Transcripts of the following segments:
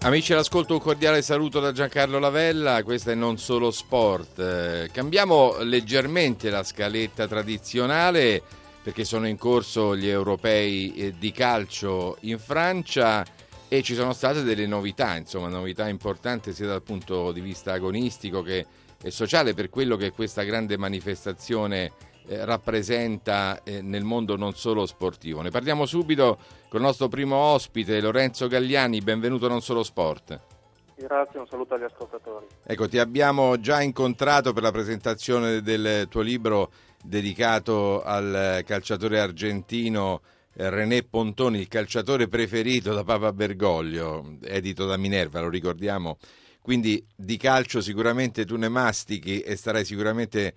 Amici all'ascolto, un cordiale saluto da Giancarlo Lavella, questo è Non Solo Sport. Cambiamo leggermente la scaletta tradizionale perché sono in corso gli europei di calcio in Francia e ci sono state delle novità, insomma novità importanti sia dal punto di vista agonistico che sociale per quello che questa grande manifestazione rappresenta nel mondo non solo sportivo. Ne parliamo subito con il nostro primo ospite Lorenzo Gagliani, benvenuto a Non Solo Sport. Grazie, un saluto agli ascoltatori. Ecco, ti abbiamo già incontrato per la presentazione del tuo libro dedicato al calciatore argentino René Pontoni, il calciatore preferito da Papa Bergoglio, edito da Minerva, lo ricordiamo. Quindi di calcio sicuramente tu ne mastichi e starai sicuramente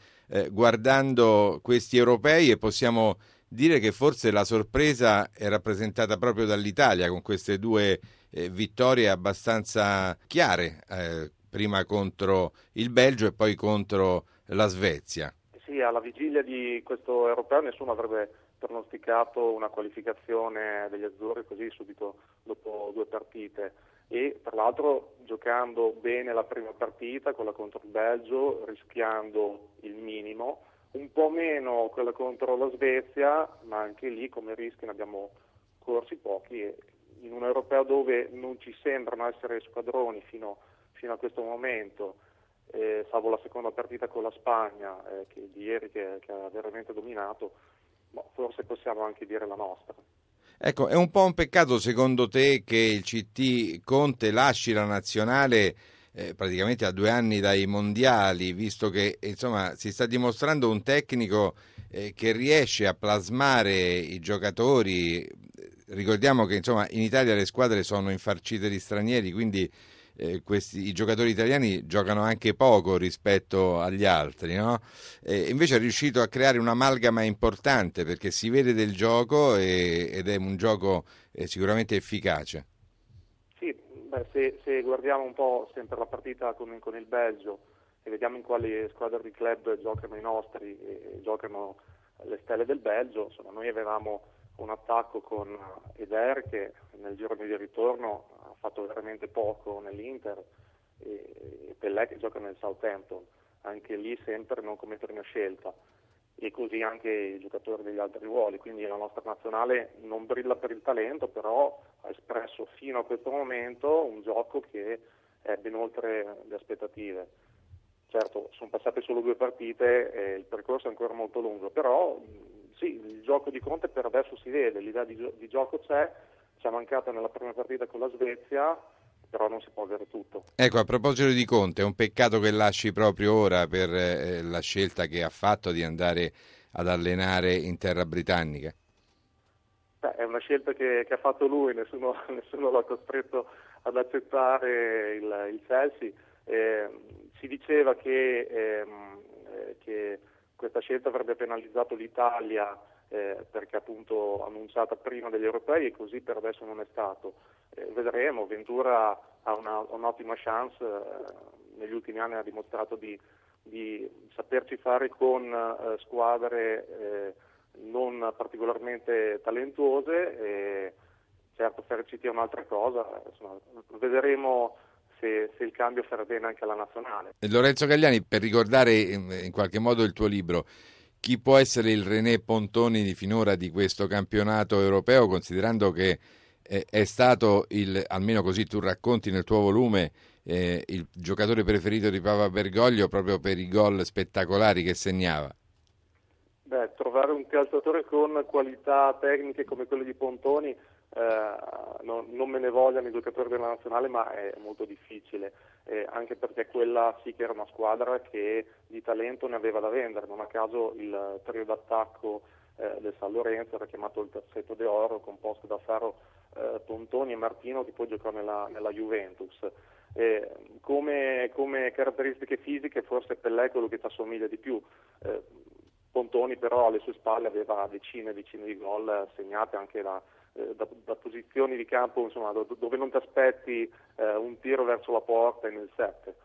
guardando questi europei, e possiamo dire che forse la sorpresa è rappresentata proprio dall'Italia con queste due vittorie abbastanza chiare, prima contro il Belgio e poi contro la Svezia. Sì, alla vigilia di questo europeo nessuno avrebbe pronosticato una qualificazione degli azzurri così subito dopo due partite, e tra l'altro giocando bene la prima partita, quella contro il Belgio, rischiando il minimo, un po' meno quella contro la Svezia, ma anche lì come rischi ne abbiamo corsi pochi, e in un europeo dove non ci sembrano essere squadroni fino a questo momento, salvo la seconda partita con la Spagna che di ieri che ha veramente dominato, forse possiamo anche dire la nostra. Ecco, è un po' un peccato secondo te che il CT Conte lasci la nazionale praticamente a 2 anni dai mondiali, visto che insomma si sta dimostrando un tecnico che riesce a plasmare i giocatori. Ricordiamo che insomma in Italia le squadre sono infarcite di stranieri, quindi i giocatori italiani giocano anche poco rispetto agli altri, no? Invece è riuscito a creare un'amalgama importante perché si vede del gioco ed è un gioco sicuramente efficace. Sì, se guardiamo un po' sempre la partita con il Belgio e vediamo in quali squadre di club giocano i nostri e giocano le stelle del Belgio, insomma noi avevamo un attacco con Eder che nel girone di ritorno ha fatto veramente poco nell'Inter, e Pellè che gioca nel Southampton, anche lì sempre non commettere una scelta, e così anche i giocatori degli altri ruoli, quindi la nostra nazionale non brilla per il talento, però ha espresso fino a questo momento un gioco che è ben oltre le aspettative. Certo, sono passate solo 2 partite e il percorso è ancora molto lungo, però sì, il gioco di Conte per adesso si vede, l'idea di gioco c'è, ci è mancata nella prima partita con la Svezia, però non si può avere tutto. Ecco, a proposito di Conte, è un peccato che lasci proprio ora per la scelta che ha fatto di andare ad allenare in terra britannica. È una scelta che ha fatto lui, nessuno l'ha costretto ad accettare il Chelsea. Si diceva che questa scelta avrebbe penalizzato l'Italia perché appunto annunciata prima degli europei, e così per adesso non è stato. Vedremo, Ventura ha un'ottima chance, negli ultimi anni ha dimostrato di saperci fare con squadre non particolarmente talentuose, certo FRCT è un'altra cosa, insomma, vedremo se il cambio farà bene anche alla nazionale. Lorenzo Gagliani, per ricordare in qualche modo il tuo libro, chi può essere il René Pontoni di finora di questo campionato europeo, considerando che è stato, almeno così tu racconti nel tuo volume, il giocatore preferito di Papa Bergoglio proprio per i gol spettacolari che segnava? Trovare un calciatore con qualità tecniche come quelle di Pontoni, non me ne vogliano i giocatori della nazionale, ma è molto difficile, anche perché quella sì che era una squadra che di talento ne aveva da vendere. Non a caso il trio d'attacco del San Lorenzo era chiamato il terzetto d'oro, composto da Faro, Pontoni e Martino, che poi giocò nella Juventus. Come caratteristiche fisiche forse Pellè è quello che ti assomiglia di più. Pontoni però alle sue spalle aveva decine e decine di gol segnate anche da posizioni di campo, insomma, dove non ti aspetti un tiro verso la porta e nel 7.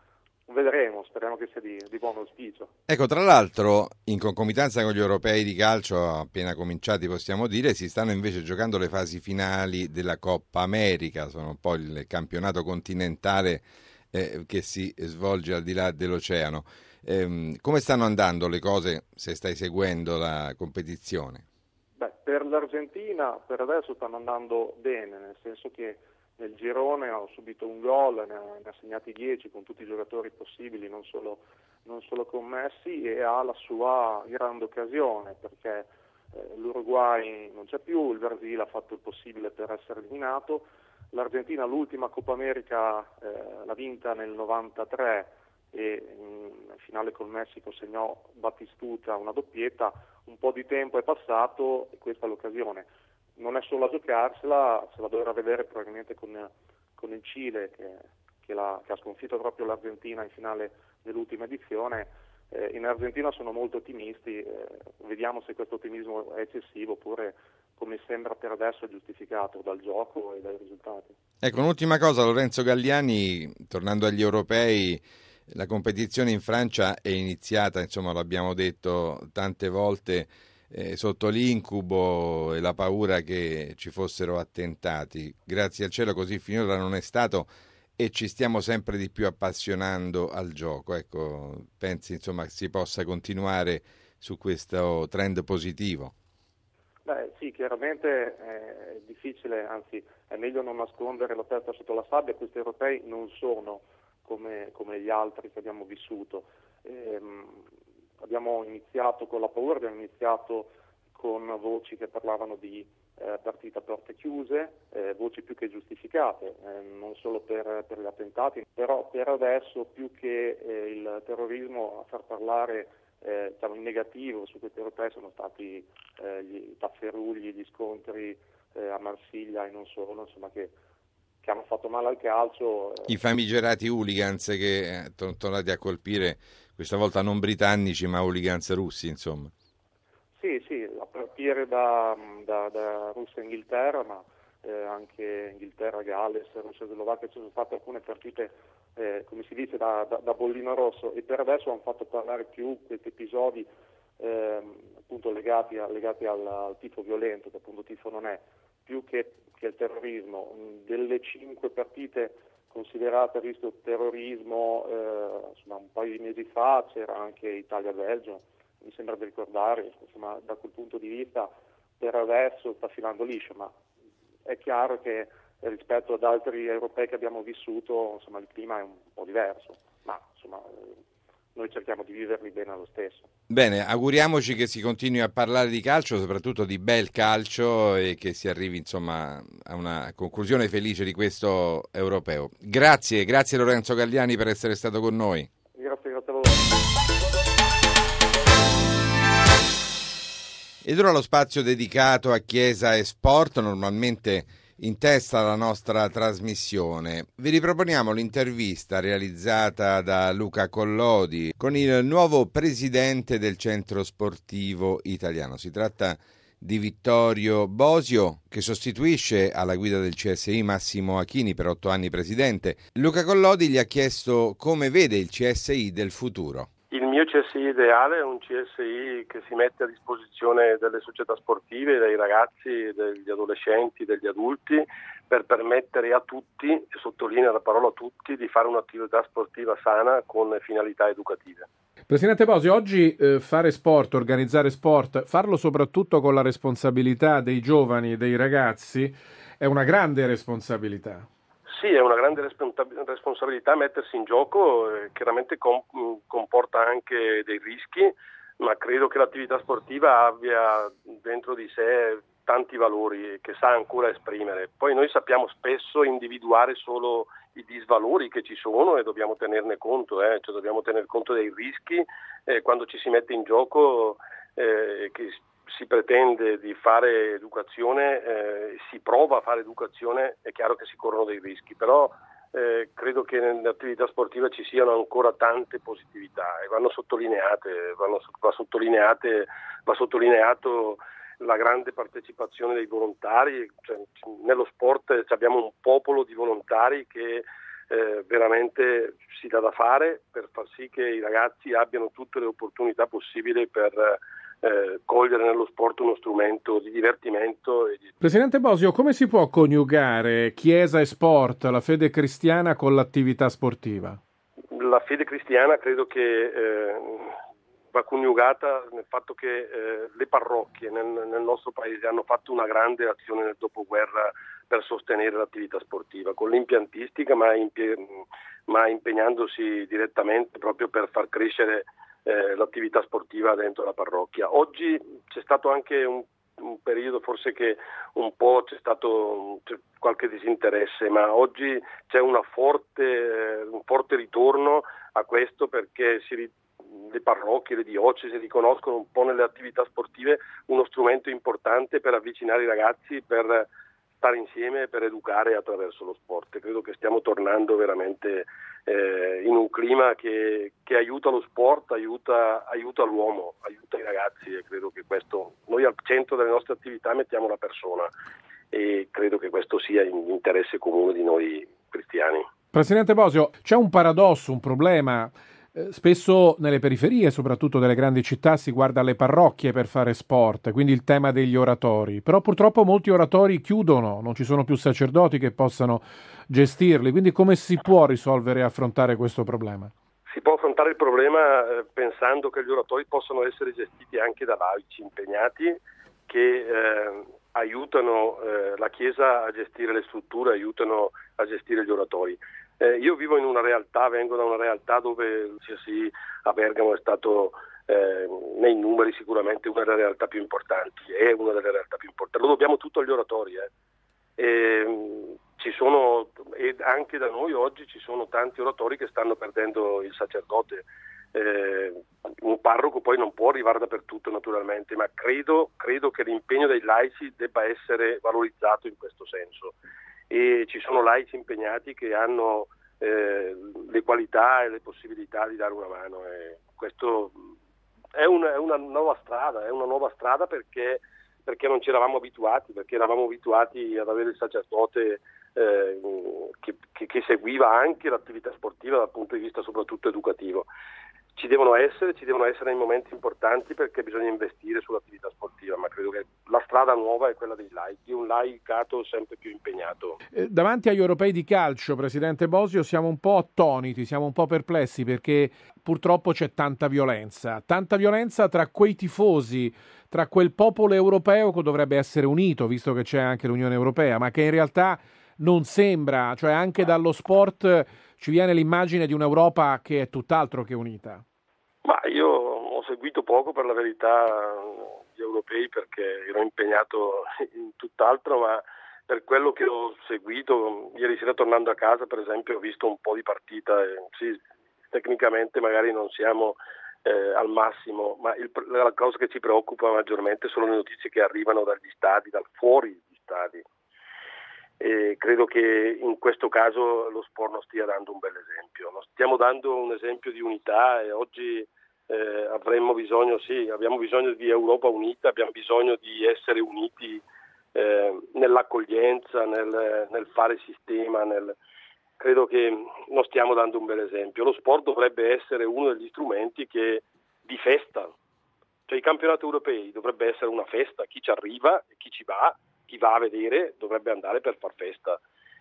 Vedremo, speriamo che sia di buon auspicio. Ecco, tra l'altro, in concomitanza con gli europei di calcio appena cominciati, possiamo dire, si stanno invece giocando le fasi finali della Coppa America, sono un po' il campionato continentale che si svolge al di là dell'oceano. Come stanno andando le cose, se stai seguendo la competizione? Beh, per l'Argentina per adesso stanno andando bene, nel senso che nel girone ho subito un gol, ne ha segnati 10 con tutti i giocatori possibili, non solo con Messi, e ha la sua grande occasione perché l'Uruguay non c'è più, il Brasile ha fatto il possibile per essere eliminato, l'Argentina l'ultima Coppa America l'ha vinta nel 93 e in finale col Messico segnò Battistuta una doppietta, un po' di tempo è passato e questa è l'occasione. Non è solo a giocarsela, se la dovrà vedere probabilmente con il Cile che ha sconfitto proprio l'Argentina in finale dell'ultima edizione. In Argentina sono molto ottimisti, vediamo se questo ottimismo è eccessivo oppure, come sembra per adesso, è giustificato dal gioco e dai risultati. Ecco, un'ultima cosa, Lorenzo Galliani, tornando agli europei, la competizione in Francia è iniziata, insomma, l'abbiamo detto tante volte, sotto l'incubo e la paura che ci fossero attentati. Grazie al cielo così finora non è stato e ci stiamo sempre di più appassionando al gioco. Ecco, pensi insomma si possa continuare su questo trend positivo? Beh sì, chiaramente è difficile, anzi è meglio non nascondere la testa sotto la sabbia, questi europei non sono come gli altri che abbiamo vissuto. Abbiamo iniziato con la paura, abbiamo iniziato con voci che parlavano di partita a porte chiuse, voci più che giustificate, non solo per gli attentati, però per adesso più che il terrorismo a far parlare in negativo su questi europei sono stati i tafferugli, gli scontri a Marsiglia e non solo, insomma che hanno fatto male al calcio. I famigerati hooligans che sono tornati a colpire, questa volta non britannici ma hooligans russi, insomma. Sì, a partire da Russia e Inghilterra, ma anche Inghilterra, Galles, Russia e Slovacchia, ci sono state alcune partite, come si dice, da bollino rosso, e per adesso hanno fatto parlare più questi episodi appunto legati al tifo violento, che appunto tifo non è, più che il terrorismo. Delle 5 partite considerate a rischio terrorismo, insomma, un paio di mesi fa c'era anche Italia-Belgio, mi sembra di ricordare, insomma, da quel punto di vista per adesso sta filando liscio, ma è chiaro che rispetto ad altri europei che abbiamo vissuto, insomma, il clima è un po' diverso, ma insomma noi cerchiamo di viverli bene lo stesso. Bene, auguriamoci che si continui a parlare di calcio, soprattutto di bel calcio, e che si arrivi insomma a una conclusione felice di questo europeo. Grazie Lorenzo Galliani per essere stato con noi. Grazie a voi. Ed ora lo spazio dedicato a Chiesa e Sport, normalmente in testa alla nostra trasmissione. Vi riproponiamo l'intervista realizzata da Luca Collodi con il nuovo presidente del Centro Sportivo Italiano. Si tratta di Vittorio Bosio, che sostituisce alla guida del CSI Massimo Achini, per 8 anni presidente. Luca Collodi gli ha chiesto come vede il CSI del futuro. Il mio CSI ideale è un CSI che si mette a disposizione delle società sportive, dei ragazzi, degli adolescenti, degli adulti, per permettere a tutti, e sottolineo la parola tutti, di fare un'attività sportiva sana con finalità educative. Presidente Bosio, oggi fare sport, organizzare sport, farlo soprattutto con la responsabilità dei giovani, dei ragazzi, è una grande responsabilità. Sì, è una grande responsabilità mettersi in gioco, chiaramente comporta anche dei rischi, ma credo che l'attività sportiva abbia dentro di sé tanti valori che sa ancora esprimere. Poi noi sappiamo spesso individuare solo i disvalori che ci sono e dobbiamo tenerne conto, cioè dobbiamo tener conto dei rischi quando ci si mette in gioco, che si pretende di fare educazione, si prova a fare educazione, è chiaro che si corrono dei rischi, però credo che nell'attività sportiva ci siano ancora tante positività e vanno sottolineate, va sottolineato la grande partecipazione dei volontari, cioè, nello sport abbiamo un popolo di volontari che veramente si dà da fare per far sì che i ragazzi abbiano tutte le opportunità possibili per cogliere nello sport uno strumento di divertimento. Presidente Bosio, come si può coniugare Chiesa e sport, la fede cristiana, con l'attività sportiva? La fede cristiana credo che va coniugata nel fatto che le parrocchie nel nostro paese hanno fatto una grande azione nel dopoguerra per sostenere l'attività sportiva, con l'impiantistica, ma impegnandosi direttamente proprio per far crescere l'attività sportiva dentro la parrocchia. Oggi c'è stato anche un periodo forse che un po' c'è qualche disinteresse, ma oggi c'è un forte ritorno a questo, perché le parrocchie, le diocesi riconoscono un po' nelle attività sportive uno strumento importante per avvicinare i ragazzi, per stare insieme, per educare attraverso lo sport. Credo che stiamo tornando veramente in un clima che aiuta lo sport, aiuta l'uomo, aiuta i ragazzi, e credo che questo, noi al centro delle nostre attività mettiamo la persona, e credo che questo sia in interesse comune di noi cristiani. Presidente Bosio, c'è un paradosso, un problema. Spesso nelle periferie, soprattutto delle grandi città, si guarda alle parrocchie per fare sport, quindi il tema degli oratori. Però purtroppo molti oratori chiudono, non ci sono più sacerdoti che possano gestirli. Quindi come si può risolvere e affrontare questo problema? Si può affrontare il problema pensando che gli oratori possano essere gestiti anche da laici impegnati che aiutano la Chiesa a gestire le strutture, aiutano a gestire gli oratori. Io vivo in una realtà, vengo da una realtà dove a Bergamo è stato nei numeri sicuramente una delle realtà più importanti, lo dobbiamo tutto agli oratori. E anche da noi oggi ci sono tanti oratori che stanno perdendo il sacerdote. Un parroco poi non può arrivare dappertutto naturalmente, ma credo che l'impegno dei laici debba essere valorizzato in questo senso, e ci sono laici impegnati che hanno le qualità e le possibilità di dare una mano, e questo è una nuova strada perché non ci eravamo abituati, perché eravamo abituati ad avere il sacerdote che seguiva anche l'attività sportiva dal punto di vista soprattutto educativo. Ci devono essere nei momenti importanti, perché bisogna investire sull'attività sportiva, ma credo che la strada nuova è quella dei laici, un laicato sempre più impegnato. Davanti agli europei di calcio, Presidente Bosio, siamo un po' attoniti, siamo un po' perplessi, perché purtroppo c'è tanta violenza tra quei tifosi, tra quel popolo europeo che dovrebbe essere unito, visto che c'è anche l'Unione Europea, ma che in realtà non sembra, cioè anche dallo sport ci viene l'immagine di un'Europa che è tutt'altro che unita. Ma io ho seguito poco, per la verità, gli europei, perché ero impegnato in tutt'altro, ma per quello che ho seguito, ieri sera tornando a casa per esempio ho visto un po' di partita, sì, tecnicamente magari non siamo al massimo, ma la cosa che ci preoccupa maggiormente sono le notizie che arrivano dagli stadi, dal fuori gli stadi. E credo che in questo caso lo sport non stia dando un bel esempio. Stiamo dando un esempio di unità, e oggi abbiamo bisogno di Europa unita, abbiamo bisogno di essere uniti nell'accoglienza, nel fare sistema. Credo che non stiamo dando un bel esempio. Lo sport dovrebbe essere uno degli strumenti di festa, cioè i campionati europei dovrebbe essere una festa, chi ci arriva e chi ci va. Chi va a vedere dovrebbe andare per far festa.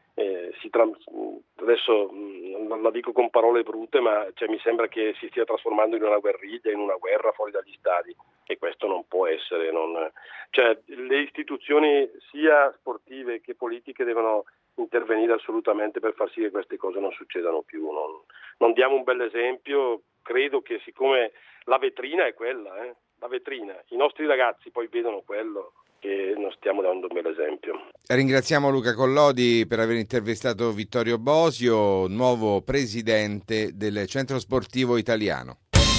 Adesso non la dico con parole brutte, ma mi sembra che si stia trasformando in una guerriglia, in una guerra fuori dagli stadi, e questo non può essere. Le istituzioni sia sportive che politiche devono intervenire assolutamente per far sì che queste cose non succedano più. Non diamo un bel esempio. Credo che, siccome la vetrina è quella, i nostri ragazzi poi vedono quello, che non stiamo dando un bel esempio. Ringraziamo Luca Collodi per aver intervistato Vittorio Bosio, nuovo presidente del Centro Sportivo Italiano.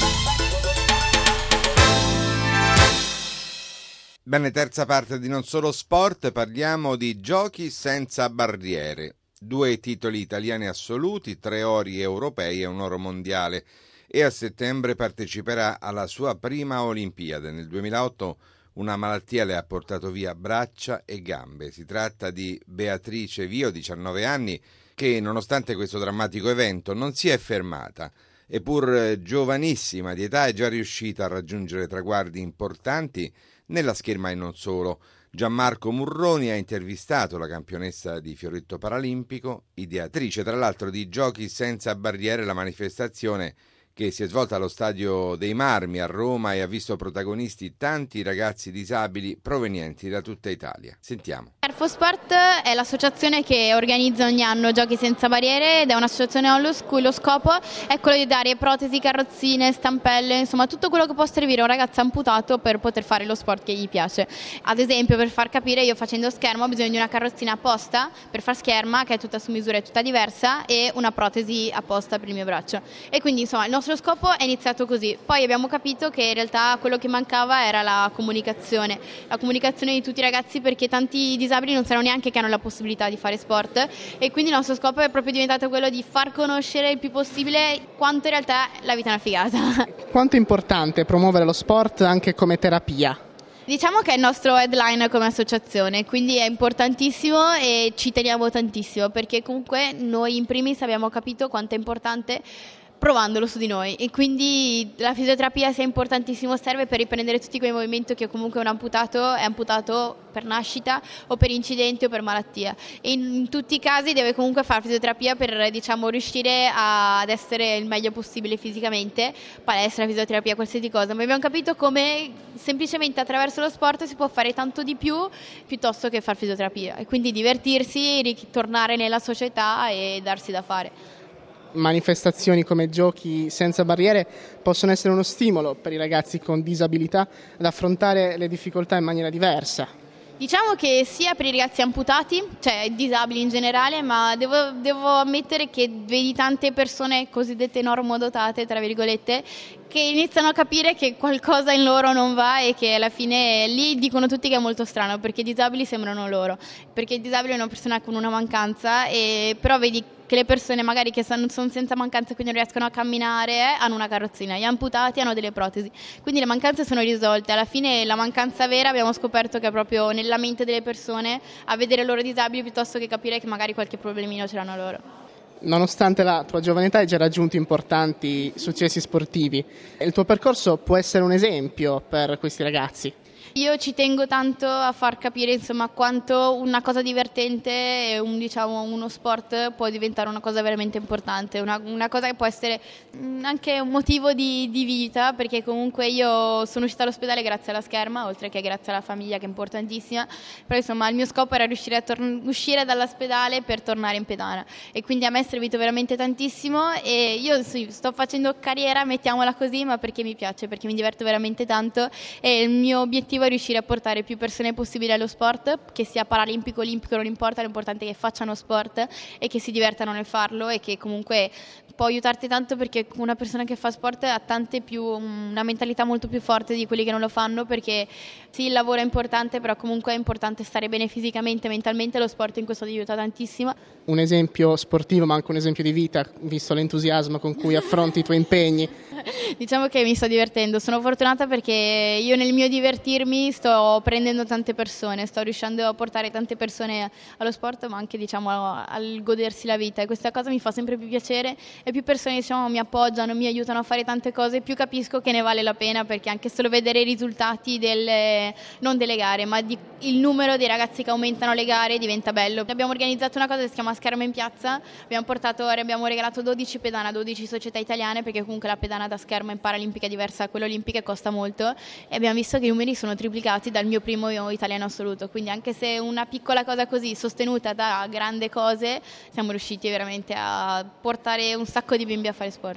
Bene, terza parte di Non Solo Sport, parliamo di giochi senza barriere. 2 titoli italiani assoluti, 3 ori europei e un oro mondiale, e a settembre parteciperà alla sua prima Olimpiade. Nel 2008 una malattia le ha portato via braccia e gambe. Si tratta di Beatrice Vio, 19 anni, che nonostante questo drammatico evento non si è fermata e pur giovanissima di età è già riuscita a raggiungere traguardi importanti nella scherma e non solo. Gianmarco Murroni ha intervistato la campionessa di fioretto paralimpico, ideatrice tra l'altro di Giochi senza barriere, la manifestazione che si è svolta allo Stadio dei Marmi a Roma e ha visto protagonisti tanti ragazzi disabili provenienti da tutta Italia. Sentiamo. Erfosport è l'associazione che organizza ogni anno Giochi senza barriere ed è un'associazione cui lo scopo è quello di dare protesi, carrozzine, stampelle, insomma tutto quello che può servire a un ragazzo amputato per poter fare lo sport che gli piace. Ad esempio, per far capire, io facendo scherma ho bisogno di una carrozzina apposta per far scherma, che è tutta su misura e tutta diversa, e una protesi apposta per il mio braccio. E quindi insomma il nostro scopo è iniziato così. Poi abbiamo capito che in realtà quello che mancava era la comunicazione di tutti i ragazzi, perché tanti disabili non sanno neanche che hanno la possibilità di fare sport, e quindi il nostro scopo è proprio diventato quello di far conoscere il più possibile quanto in realtà la vita è una figata. Quanto è importante promuovere lo sport anche come terapia? Diciamo che è il nostro headline come associazione, quindi è importantissimo e ci teniamo tantissimo, perché comunque noi in primis abbiamo capito quanto è importante provandolo su di noi, e quindi la fisioterapia sia importantissimo, serve per riprendere tutti quei movimenti che comunque un amputato è amputato per nascita o per incidente o per malattia, e in tutti i casi deve comunque fare fisioterapia per riuscire ad essere il meglio possibile fisicamente, palestra, fisioterapia, qualsiasi cosa, ma abbiamo capito come semplicemente attraverso lo sport si può fare tanto di più piuttosto che fare fisioterapia, e quindi divertirsi, ritornare nella società e darsi da fare. Manifestazioni come Giochi senza barriere possono essere uno stimolo per i ragazzi con disabilità ad affrontare le difficoltà in maniera diversa. Diciamo che sia per i ragazzi amputati, cioè disabili in generale, ma devo ammettere che vedi tante persone cosiddette normodotate, tra virgolette, che iniziano a capire che qualcosa in loro non va, e che alla fine lì dicono tutti che è molto strano, perché i disabili sembrano loro, perché il disabile è una persona con una mancanza, però vedi che le persone magari che sono senza mancanze e quindi non riescono a camminare hanno una carrozzina, gli amputati hanno delle protesi, quindi le mancanze sono risolte. Alla fine la mancanza vera abbiamo scoperto che è proprio nella mente delle persone, a vedere loro disabili piuttosto che capire che magari qualche problemino ce l'hanno loro. Nonostante la tua giovane età hai già raggiunto importanti successi sportivi. Il tuo percorso può essere un esempio per questi ragazzi. Io ci tengo tanto a far capire insomma quanto una cosa divertente e uno sport può diventare una cosa veramente importante, una cosa che può essere anche un motivo di vita, perché comunque io sono uscita all'ospedale grazie alla scherma, oltre che grazie alla famiglia che è importantissima, però insomma il mio scopo era riuscire a uscire dall'ospedale per tornare in pedana, e quindi a me è servito veramente tantissimo, e io sto facendo carriera, mettiamola così, ma perché mi piace, perché mi diverto veramente tanto, e il mio obiettivo è riuscire a portare più persone possibile allo sport, che sia paralimpico, olimpico, non importa, l'importante è che facciano sport e che si divertano nel farlo, e che comunque può aiutarti tanto, perché una persona che fa sport ha una mentalità molto più forte di quelli che non lo fanno, perché sì, il lavoro è importante, però comunque è importante stare bene fisicamente, mentalmente, lo sport in questo ti aiuta tantissimo. Un esempio sportivo, ma anche un esempio di vita, visto l'entusiasmo con cui affronti i tuoi impegni. Diciamo che mi sto divertendo, sono fortunata perché io nel mio divertirmi sto prendendo tante persone, sto riuscendo a portare tante persone allo sport, ma anche al godersi la vita, e questa cosa mi fa sempre più piacere, e più persone mi appoggiano, mi aiutano a fare tante cose, più capisco che ne vale la pena, perché anche solo vedere i risultati non delle gare, ma il numero dei ragazzi che aumentano le gare diventa bello. Abbiamo organizzato una cosa che si chiama Scherma in Piazza, abbiamo regalato 12 pedane a 12 società italiane, perché comunque la pedana da scherma in paralimpica è diversa da quella olimpica e costa molto, e abbiamo visto che i numeri sono triplicati dal mio primo italiano assoluto, quindi anche se una piccola cosa così sostenuta da grandi cose, siamo riusciti veramente a portare un sacco di bimbi a fare sport.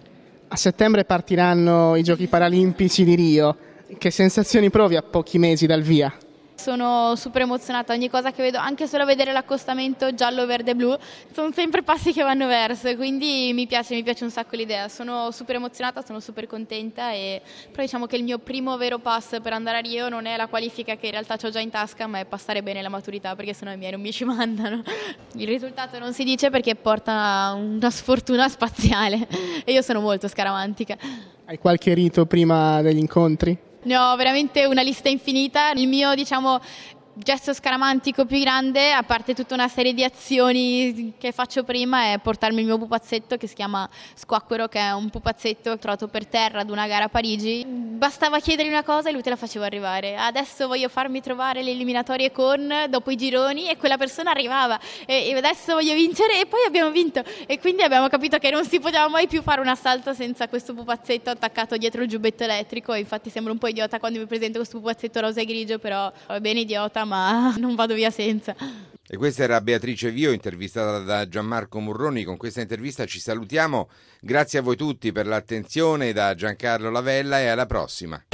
A settembre partiranno i Giochi Paralimpici di Rio. Che sensazioni provi a pochi mesi dal via? Sono super emozionata, ogni cosa che vedo, anche solo vedere l'accostamento giallo, verde, blu, sono sempre passi che vanno verso, e quindi mi piace un sacco l'idea, sono super emozionata, sono super contenta, però diciamo che il mio primo vero pass per andare a Rio non è la qualifica che in realtà ho già in tasca, ma è passare bene la maturità, perché sennò i miei non mi ci mandano. Il risultato non si dice perché porta una sfortuna spaziale e io sono molto scaramantica. Hai qualche rito prima degli incontri? Ne ho veramente una lista infinita. Il mio, gesto scaramantico più grande, a parte tutta una serie di azioni che faccio prima, è portarmi il mio pupazzetto che si chiama Squacquero, che è un pupazzetto trovato per terra ad una gara a Parigi. Bastava chiedergli una cosa e lui te la faceva arrivare. Adesso voglio farmi trovare le eliminatorie dopo i gironi, e quella persona arrivava, e adesso voglio vincere, e poi abbiamo vinto, e quindi abbiamo capito che non si poteva mai più fare un assalto senza questo pupazzetto attaccato dietro il giubbetto elettrico. E infatti sembro un po' idiota quando mi presento questo pupazzetto rosa e grigio, però va bene idiota, ma non vado via senza. E questa era Beatrice Vio, intervistata da Gianmarco Murroni. Con questa intervista ci salutiamo. Grazie a voi tutti per l'attenzione, da Giancarlo Lavella, e alla prossima.